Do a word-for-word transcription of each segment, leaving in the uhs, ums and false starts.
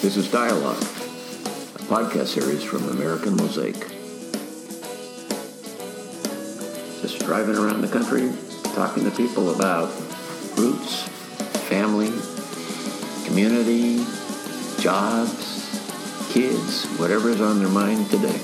This is Dialogue, a podcast series from American Mosaic. Just driving around the country, talking to people about roots, family, community, jobs, kids, whatever is on their mind today.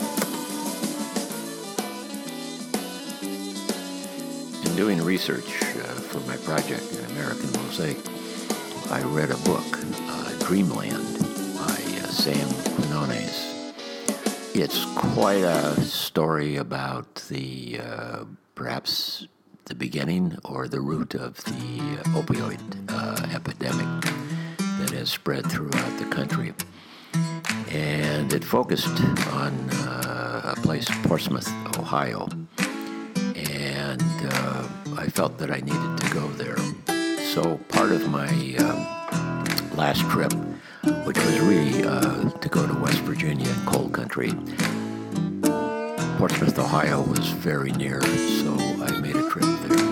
In doing research uh, for my project in American Mosaic, I read a book, uh, Dreamland, by uh, Sam Quinones. It's quite a story about the, uh, perhaps the beginning or the root of the uh, opioid uh, epidemic that has spread throughout the country. And it focused on uh, a place, Portsmouth, Ohio. And uh, I felt that I needed to go there. So part of my um, last trip, which was really uh, to go to West Virginia and coal country, Portsmouth, Ohio was very near, so I made a trip there.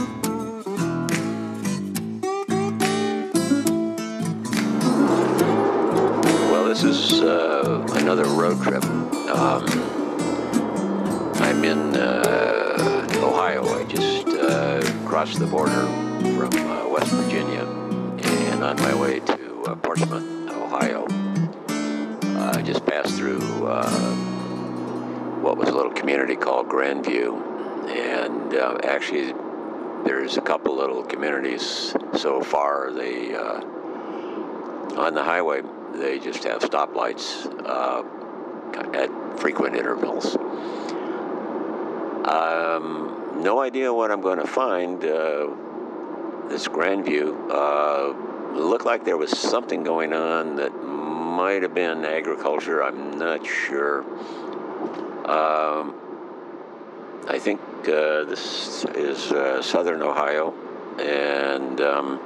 Well, this is uh, another road trip. Um, I'm in uh, Ohio. I just uh, crossed the border from uh, West Virginia and on my way to uh, Portsmouth, Ohio. Uh, I just passed through uh, what was a little community called Grandview, and uh, actually there's a couple little communities so far. They uh, on the highway they just have stoplights uh, at frequent intervals. Um, no idea what I'm going to find. Uh, this Grandview uh, looked like there was something going on that might have been agriculture. I'm not sure. Um, I think uh, this is uh, southern Ohio, and um,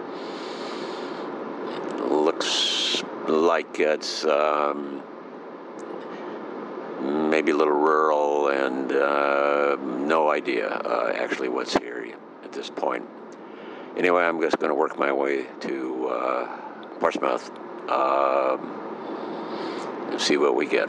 it looks like it's um, maybe a little rural, and uh, no idea uh, actually what's here at this point. Anyway, I'm just going to work my way to uh, Portsmouth um, and see what we get.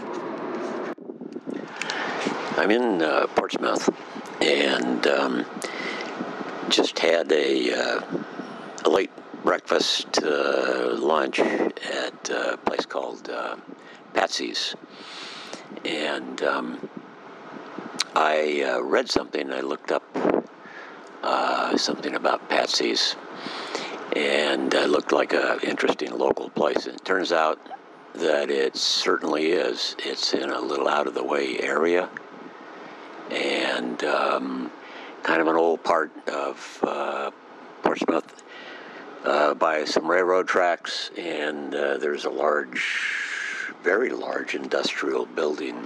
I'm in uh, Portsmouth, and um, just had a, uh, a late breakfast uh, lunch at a place called uh, Patsy's. And um, I uh, read something. I looked up uh, something about Patsy's, and it looked like an interesting local place. And it turns out that it certainly is. It's in a little out-of-the-way area, and um, kind of an old part of uh, Portsmouth uh, by some railroad tracks, and uh, there's a large, very large industrial building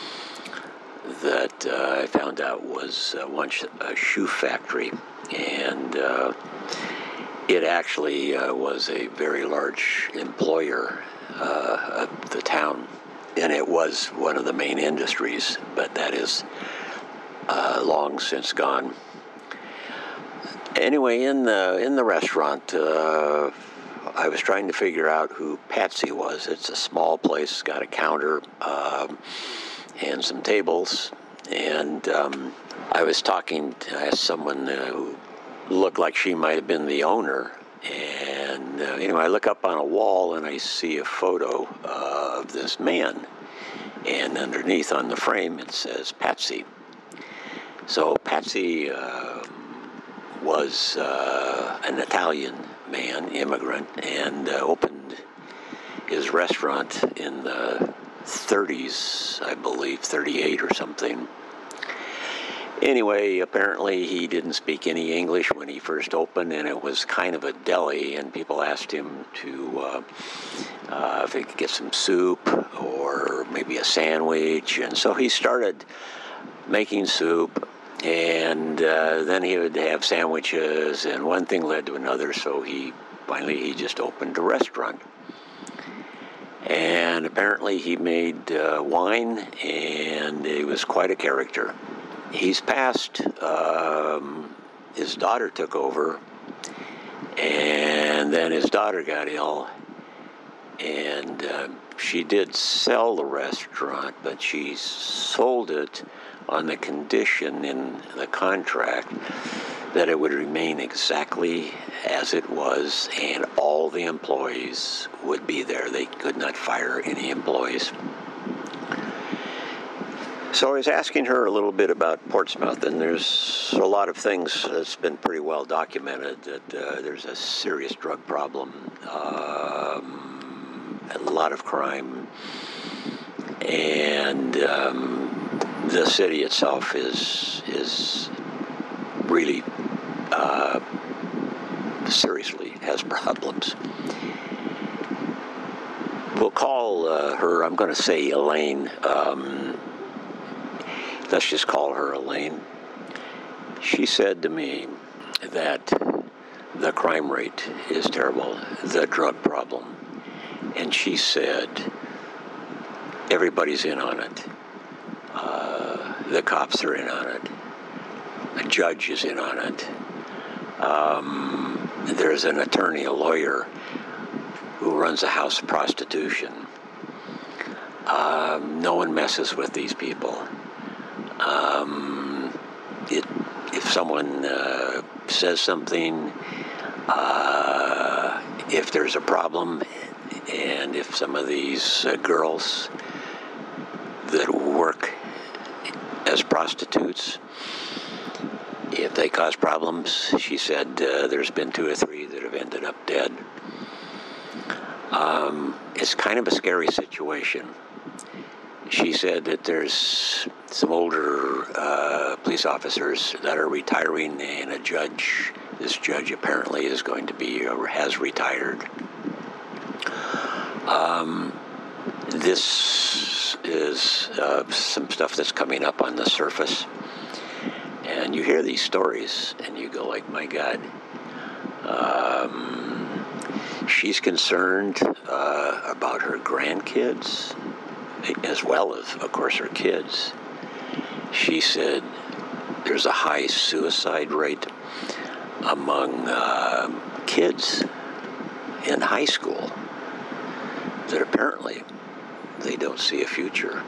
that uh, I found out was uh, once a shoe factory, and uh, it actually uh, was a very large employer uh, of the town, and it was one of the main industries, but that is uh, long since gone. Anyway, in the in the restaurant, uh, I was trying to figure out who Patsy was. It's a small place, got a counter uh, and some tables, and um, I was talking to I asked someone uh, who looked like she might have been the owner, and uh, you know, I look up on a wall and I see a photo uh, of this man, and underneath on the frame it says Patsy. So Patsy uh, was uh, an Italian man, immigrant, and uh, opened his restaurant in the thirties, I believe, thirty-eight or something. Anyway, apparently he didn't speak any English when he first opened, and it was kind of a deli, and people asked him to uh, uh, if he could get some soup or maybe a sandwich, and so he started making soup, and uh, then he would have sandwiches, and one thing led to another, so he finally he just opened a restaurant. And apparently he made uh, wine, and he was quite a character. He's passed. Um, his daughter took over, and then his daughter got ill, And uh, she did sell the restaurant, but she sold it on the condition in the contract that it would remain exactly as it was, and all the employees would be there. They could not fire any employees. So I was asking her a little bit about Portsmouth, and there's a lot of things that's been pretty well documented, that uh, there's a serious drug problem, um, a lot of crime, and um, the city itself is is really uh, seriously has problems. We'll call uh, her, I'm going to say Elaine, um, let's just call her Elaine. She said to me that the crime rate is terrible, the drug problem. And she said, everybody's in on it. Uh, the cops are in on it. A judge is in on it. Um, there's an attorney, a lawyer, who runs a house of prostitution. Um, no one messes with these people. Um, it, if someone uh, says something, uh, if there's a problem, and if some of these uh, girls that work as prostitutes, if they cause problems, she said uh, there's been two or three that have ended up dead. Um, it's kind of a scary situation. She said that there's some older uh, police officers that are retiring, and a judge, this judge apparently is going to be, or has retired. Um, this is uh, some stuff that's coming up on the surface. And you hear these stories, and you go like, my God. Um, she's concerned uh, about her grandkids, as well as, of course, her kids. She said there's a high suicide rate among uh, kids in high school that apparently they don't see a future.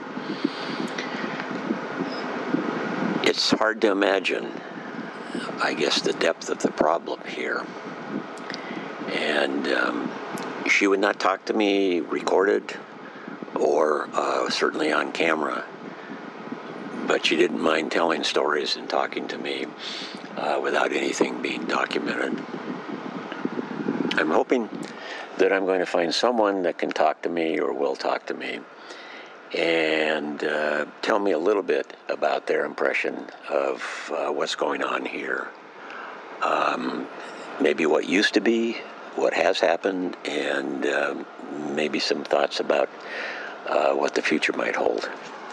It's hard to imagine, I guess, the depth of the problem here. And um, she would not talk to me recorded or uh, certainly on camera, but she didn't mind telling stories and talking to me uh, without anything being documented. I'm hoping that I'm going to find someone that can talk to me or will talk to me and uh, tell me a little bit about their impression of uh, what's going on here. Um, maybe what used to be, what has happened, and um, maybe some thoughts about uh, what the future might hold.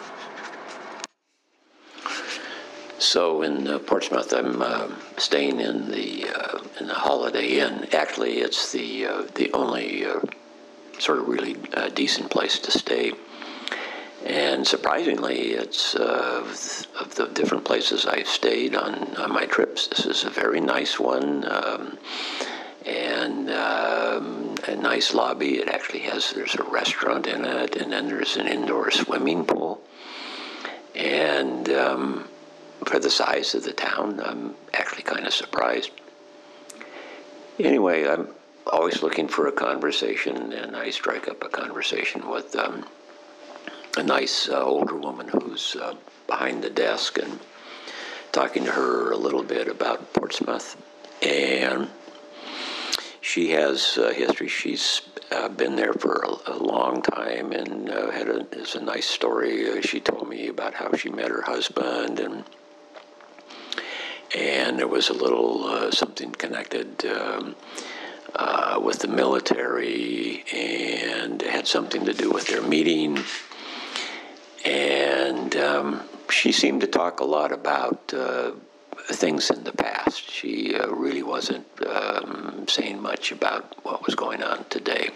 So in uh, Portsmouth, I'm uh, staying in the uh, in the Holiday Inn. Actually, it's the uh, the only uh, sort of really uh, decent place to stay. And surprisingly, it's uh, of the different places I've stayed on, on my trips, this is a very nice one, um, and um, a nice lobby. It actually has, there's a restaurant in it, and then there's an indoor swimming pool. And um, for the size of the town, I'm actually kind of surprised. Anyway, I'm always looking for a conversation, and I strike up a conversation with um, a nice uh, older woman who's uh, behind the desk, and talking to her a little bit about Portsmouth. And she has a history. She's uh, been there for a, a long time, and uh, had a, it's a nice story. Uh, she told me about how she met her husband, and and there was a little uh, something connected um, uh, with the military, and it had something to do with their meeting. And um, she seemed to talk a lot about uh, things in the past. She uh, really wasn't um, saying much about what was going on today.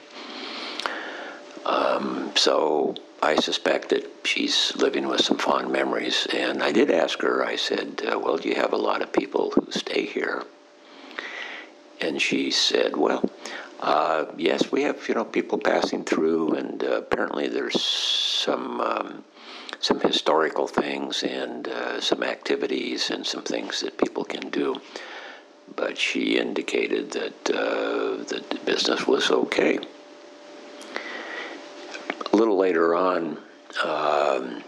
Um, so I suspect that she's living with some fond memories. And I did ask her, I said, uh, well, do you have a lot of people who stay here? And she said, well, Uh, yes, we have, you know, people passing through, and uh, apparently there's some um, some historical things and uh, some activities and some things that people can do. But she indicated that uh, that the business was okay. A little later on, um,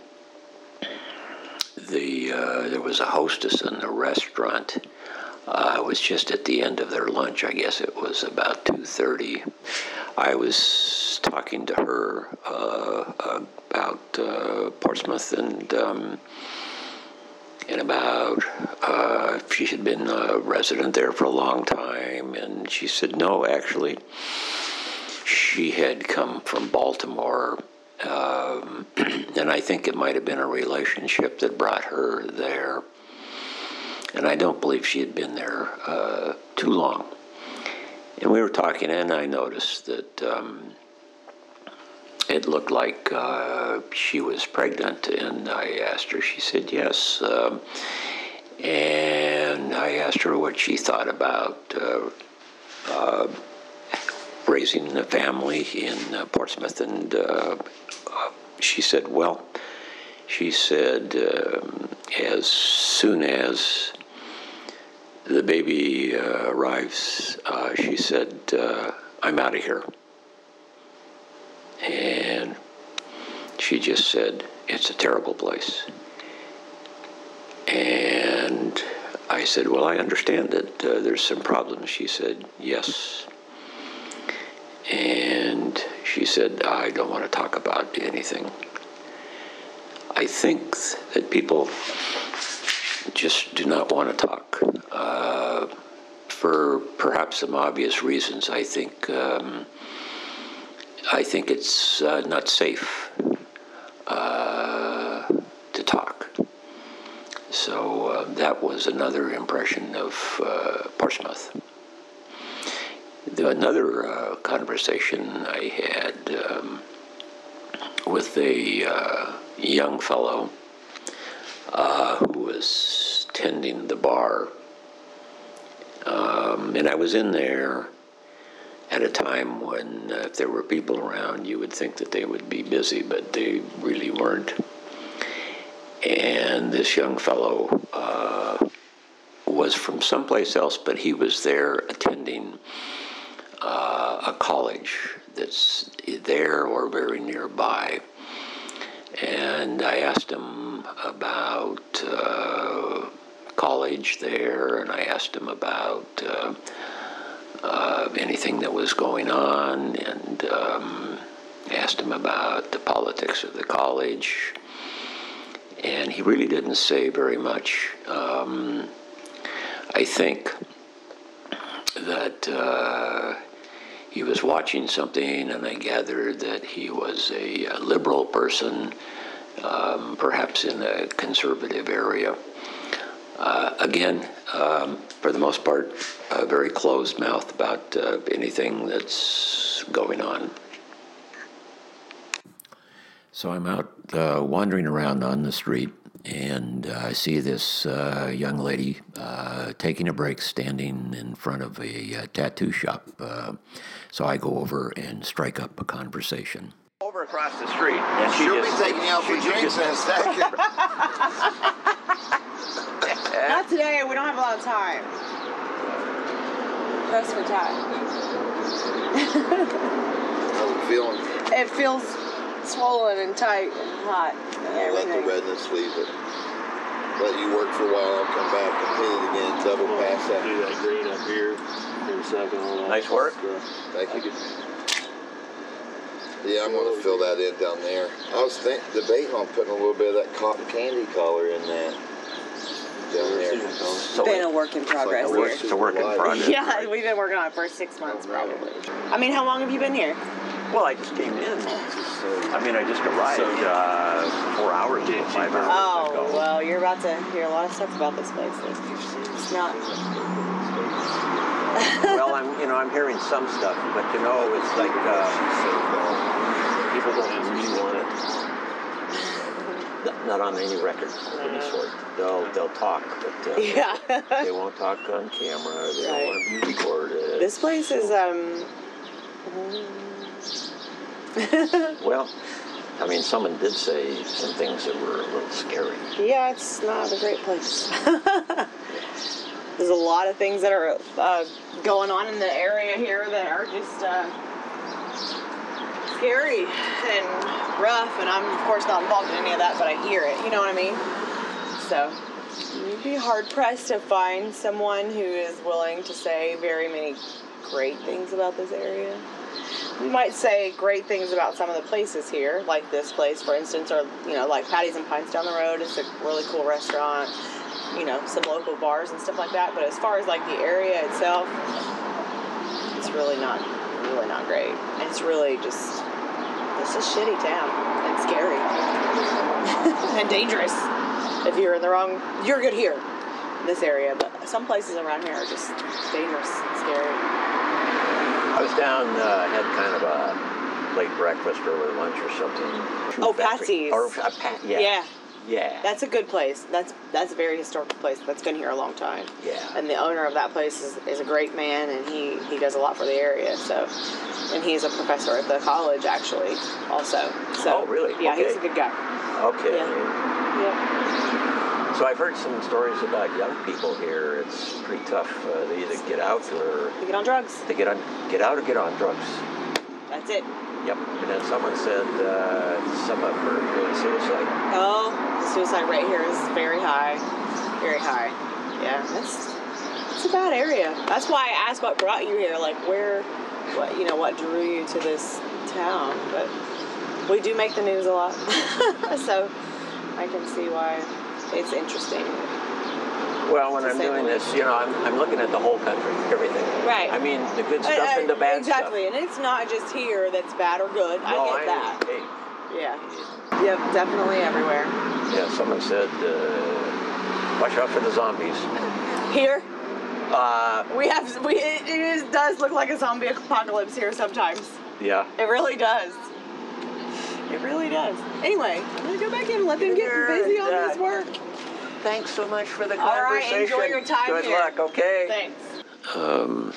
the uh, there was a hostess in the restaurant. Uh, it was just at the end of their lunch. I guess it was about two thirty. I was talking to her uh, about uh, Portsmouth and um, and about uh, if she had been a resident there for a long time. And she said, no, actually, she had come from Baltimore. Um, and I think it might have been a relationship that brought her there. And I don't believe she had been there uh, too long. And we were talking, and I noticed that um, it looked like uh, she was pregnant. And I asked her, she said yes. Um, and I asked her what she thought about uh, uh, raising a family in uh, Portsmouth. And uh, uh, she said, well, she said, um, as soon as the baby uh, arrives, uh, she said, uh, I'm out of here. And she just said, it's a terrible place. And I said, well, I understand that uh, there's some problems. She said, yes. And she said, I don't want to talk about anything. I think that people just do not want to talk uh, for perhaps some obvious reasons. I think um, I think it's uh, not safe uh, to talk. So uh, that was another impression of uh, Portsmouth. The, another uh, conversation I had um, with a uh, young fellow uh, who was tending the bar. Um, and I was in there at a time when uh, if there were people around, you would think that they would be busy, but they really weren't. And this young fellow uh, was from someplace else, but he was there attending uh, a college that's there or very nearby. And I asked him about uh, college there, and I asked him about uh, uh, anything that was going on, and um, asked him about the politics of the college. And he really didn't say very much. Um, I think that uh, he was watching something, and I gathered that he was a, a liberal person, um, perhaps in a conservative area. Uh, again, um, for the most part, uh, very closed mouth about uh, anything that's going on. So I'm out uh, wandering around on the street, and uh, I see this uh, young lady uh, taking a break, standing in front of a uh, tattoo shop. Uh, so I go over and strike up a conversation. Over across the street, and she She'll just, be taking you out for drinks in a second. Not today. We don't have a lot of time. Press for time. How's it feeling? It feels swollen and tight and hot and I like the everything. redness leave it. Let you work for a while. I'll come back and hit it again. Double pass that. Do that green up here in a second. All that Nice work. stuff. Thank you. Yeah, I'm going to fill that in down there. I was think, debating on putting a little bit of that cotton candy color in that down there. So Been a work in progress a work, here. it's a work in progress. Yeah, we've been working on it for six months probably. I mean, how long have you been here? Well, I just came in. I mean, I just arrived uh, four hours ago, five hours Oh, ago. well, you're about to hear a lot of stuff about this place. It's not. Well, I'm, you know, I'm hearing some stuff, but you know, it's like uh, people don't really want it. Not on any record of any sort. They'll they'll talk, but uh, Yeah. they won't talk on camera. They Right. don't want to be recorded. This place is um Well, I mean, someone did say some things that were a little scary. Yeah, it's not a great place. There's a lot of things that are uh, going on in the area here that are just uh, scary and rough, and I'm, of course, not involved in any of that, but I hear it, you know what I mean? So, you'd be hard-pressed to find someone who is willing to say very many great things about this area. You might say great things about some of the places here, like this place, for instance, or, you know, like Patty's and Pines down the road. It's a really cool restaurant, you know, some local bars and stuff like that. But as far as, like, the area itself, it's really not, really not great. And it's really just, it's a shitty town and scary and dangerous. If you're in the wrong, you're good here in this area, but some places around here are just dangerous and scary. I was down, uh, had kind of a late breakfast, early lunch or something. Oh, Patsy's. Or, uh, Pat, yeah. Yeah. Yeah. That's a good place. That's that's a very historical place that's been here a long time. Yeah. And the owner of that place is, is a great man, and he, he does a lot for the area. So, and he's a professor at the college actually, also. So, Oh, really? Yeah, Okay. he's a good guy. Okay. Yeah. Yeah. So I've heard some stories about young people here. It's pretty tough. Uh, they either get out or You get on drugs. they get on, get out or get on drugs. That's it. Yep. And then someone said uh, some of them are doing suicide. Oh, the suicide rate here is very high. Very high. Yeah, it's it's a bad area. That's why I asked what brought you here, like where, what you know, what drew you to this town. But we do make the news a lot, so I can see why it's interesting. Well, when To I'm say the doing least. this, you know, I'm, I'm looking at the whole country, everything. Right. I mean, the good stuff Uh, and the bad exactly, stuff. and it's not just here that's bad or good. No, I get that. Hey, Yeah. Yep, definitely everywhere. yeah, someone said, uh, watch out for the zombies. Here, Uh, we have we it, it is, does look like a zombie apocalypse here sometimes. yeah. It really does. It really does. Anyway, I'm gonna go back in and let them get busy on this work. Thanks so much for the All right, conversation. enjoy your time Good here. luck, okay? Thanks. Um,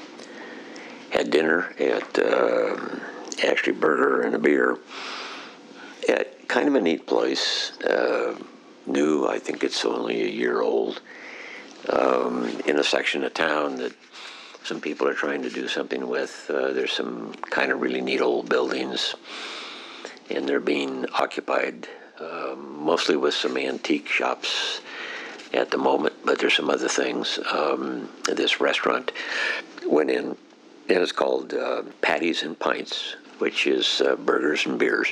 had dinner at um Ashley Burger and a beer at kind of a neat place. Uh, new, I think it's only a year old. Um, in a section of town that some people are trying to do something with. Uh, there's some kind of really neat old buildings, and they're being occupied um, mostly with some antique shops at the moment, but there's some other things. Um, this restaurant went in, and it's called uh, Patty's and Pints, which is uh, burgers and beers.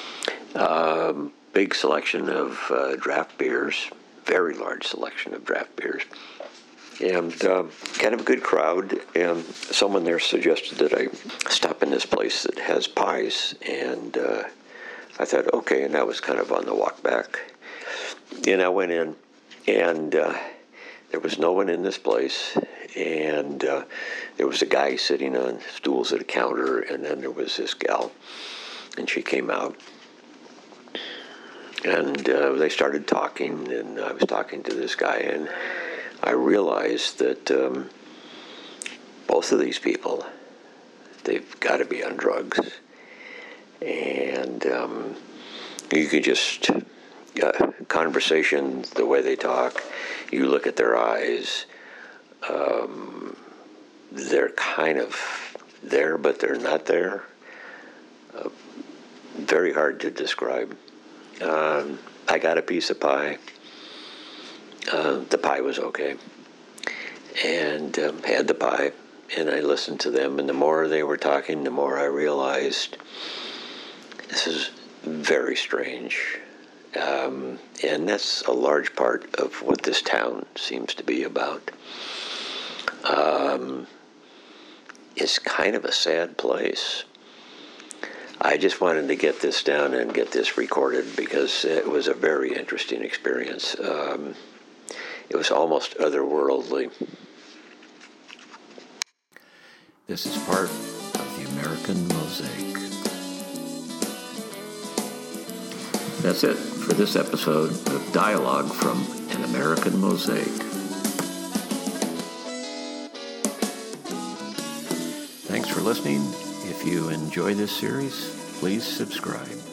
Um, big selection of uh, draft beers, very large selection of draft beers, and uh, kind of a good crowd. And someone there suggested that I stop in this place that has pies, and uh, I thought, okay, and that was kind of on the walk back. And I went in, and uh, there was no one in this place, and uh, there was a guy sitting on stools at a counter, and then there was this gal, and she came out. And uh, they started talking, and I was talking to this guy, and I realized that um, both of these people, they've got to be on drugs. And um, you could just, uh, conversation, the way they talk, you look at their eyes, um, they're kind of there, but they're not there. Uh, very hard to describe. Um, I got a piece of pie. Uh, the pie was okay. And um, had the pie, and I listened to them, and the more they were talking, the more I realized this is very strange. Um, and that's a large part of what this town seems to be about. Um, it's kind of a sad place. I just wanted to get this down and get this recorded because it was a very interesting experience. Um, it was almost otherworldly. This is part of the American Mosaic. That's it for this episode of Dialogue from an American Mosaic. Thanks for listening, If you enjoy this series, please subscribe.